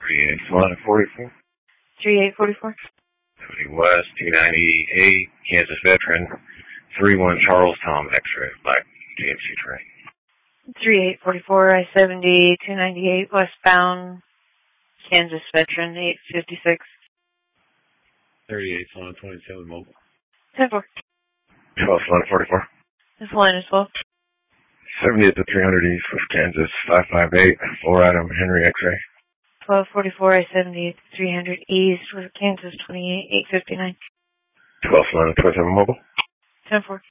38 Solana 44. 3844. 70 West, 298, Kansas Veteran, 31 Charles Tom X-ray, Black GMC train. 3844, I-70, 298, westbound, Kansas Veteran, 856. 38 Solana 27 Mobile. 10-4. 12 Solana 44. This line is full. 70 at the 300 East, West Kansas, 558, 4 Adam Henry X-ray. 1244, I-70, 300 East, with Kansas 28, 859. 12 Solana 27 Mobile. 10-4.